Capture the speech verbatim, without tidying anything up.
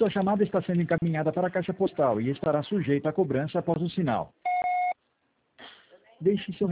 Sua chamada está sendo encaminhada para a caixa postal e estará sujeita a cobrança após o sinal. Deixe seu